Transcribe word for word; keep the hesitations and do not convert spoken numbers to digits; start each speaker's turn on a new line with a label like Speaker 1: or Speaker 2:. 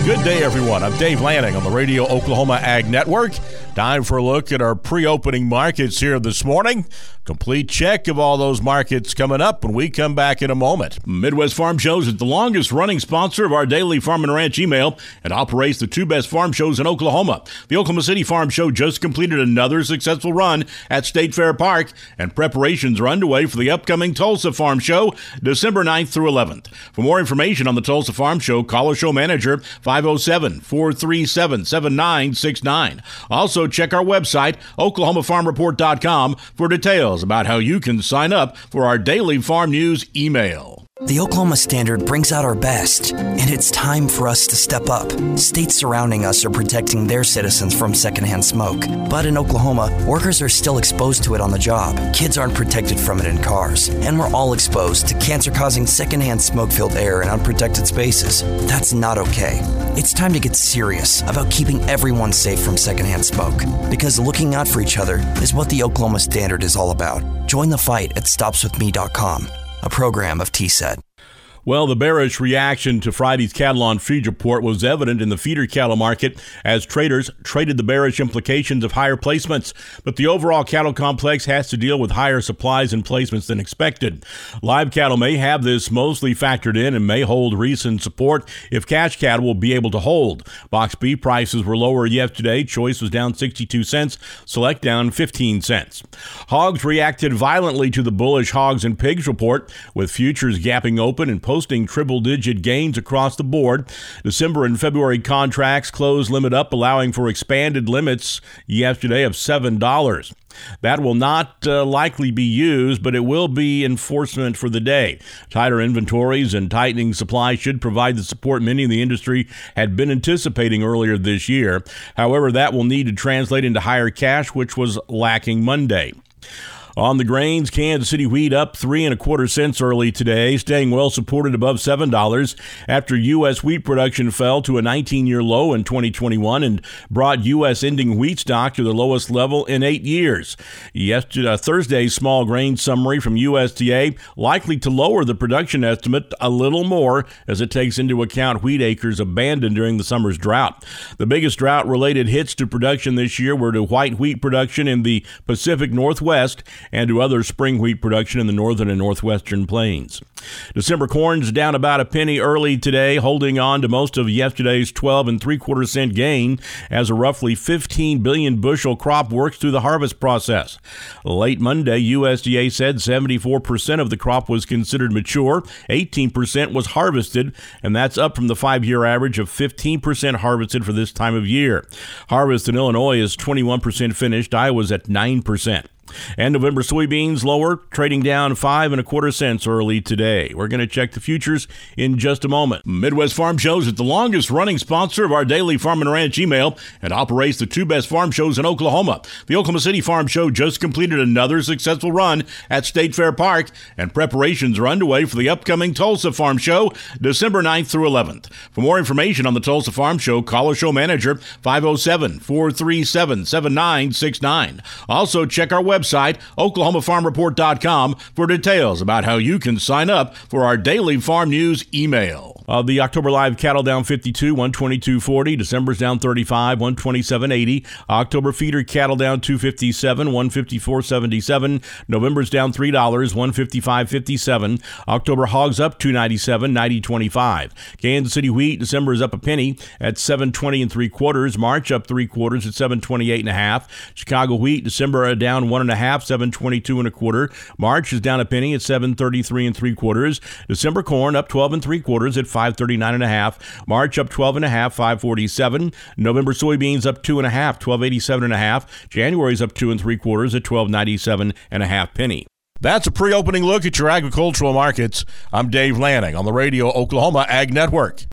Speaker 1: Good day, everyone. I'm Dave Lanning on the Radio Oklahoma Ag Network. Time for a look at our pre-opening markets here this morning. Complete check of all those markets coming up when we come back in a moment. Midwest Farm Shows is the longest-running sponsor of our daily Farm and Ranch email and operates the two best farm shows in Oklahoma. The Oklahoma City Farm Show just completed another successful run at State Fair Park, and preparations are underway for the upcoming Tulsa Farm Show, December ninth through eleventh. For more information on the Tulsa Farm Show, call our show manager, five oh seven, four three seven, seven nine six nine. Also, check our website, oklahoma farm report dot com, for details about how you can sign up for our daily farm news email.
Speaker 2: The Oklahoma Standard brings out our best, and it's time for us to step up. States surrounding us are protecting their citizens from secondhand smoke. But in Oklahoma, workers are still exposed to it on the job. Kids aren't protected from it in cars. And we're all exposed to cancer-causing secondhand smoke-filled air in unprotected spaces. That's not okay. It's time to get serious about keeping everyone safe from secondhand smoke. Because looking out for each other is what the Oklahoma Standard is all about. Join the fight at stops with me dot com. A program of T S E D.
Speaker 1: Well, the bearish reaction to Friday's cattle on feed report was evident in the feeder cattle market as traders traded the bearish implications of higher placements. But the overall cattle complex has to deal with higher supplies and placements than expected. Live cattle may have this mostly factored in and may hold recent support if cash cattle will be able to hold. Box beef prices were lower yesterday. Choice was down sixty-two cents, select down fifteen cents. Hogs reacted violently to the bullish hogs and pigs report, with futures gapping open and posting triple-digit gains across the board. December and February contracts closed limit up, allowing for expanded limits yesterday of seven dollars. That will not uh, likely be used, but it will be enforcement for the day. Tighter inventories and tightening supply should provide the support many in the industry had been anticipating earlier this year. However, that will need to translate into higher cash, which was lacking Monday. On the grains, Kansas City wheat up three and a quarter cents early today, staying well supported above seven dollars after U S wheat production fell to a nineteen-year low in twenty twenty-one and brought U S ending wheat stock to the lowest level in eight years. Yesterday, uh, Thursday's small grain summary from U S D A likely to lower the production estimate a little more as it takes into account wheat acres abandoned during the summer's drought. The biggest drought-related hits to production this year were to white wheat production in the Pacific Northwest and to other spring wheat production in the northern and northwestern plains. December corn's down about a penny early today, holding on to most of yesterday's twelve and three quarter cent gain as a roughly fifteen billion bushel crop works through the harvest process. Late Monday, U S D A said seventy-four percent of the crop was considered mature, eighteen percent was harvested, and that's up from the five-year average of fifteen percent harvested for this time of year. Harvest in Illinois is twenty-one percent finished, Iowa's at nine percent. And November soybeans lower, trading down five and a quarter cents early today. We're going to check the futures in just a moment. Midwest Farm Shows is the longest running sponsor of our daily Farm and Ranch email and operates the two best farm shows in Oklahoma. The Oklahoma City Farm Show just completed another successful run at State Fair Park, and preparations are underway for the upcoming Tulsa Farm Show, December ninth through eleventh. For more information on the Tulsa Farm Show, call our show manager, five oh seven, four three seven, seven nine six nine. Also, check our website, website, oklahoma farm report dot com, for details about how you can sign up for our daily farm news email. Uh, the October live cattle down fifty-two, one twenty-two forty. December's down thirty-five, one twenty-seven eighty. October feeder cattle down two fifty-seven, one fifty-four seventy-seven. November's down three dollars, one fifty-five fifty-seven. October hogs up two ninety-seven, ninety twenty-five. Kansas City wheat, December is up a penny at seven twenty and three quarters. March up three quarters at seven twenty-eight and a half. Chicago wheat, December down one and a half, seven twenty-two and a quarter. March is down a penny at seven thirty-three and three quarters. December corn up twelve and three quarters at five thirty-nine and a half. March up twelve and a half, five forty-seven. November soybeans up two and a half, twelve eighty-seven and a half. January's up two and three quarters at twelve ninety-seven and a half penny. That's a pre-opening look at your agricultural markets. I'm Dave Lanning on the Radio Oklahoma Ag Network.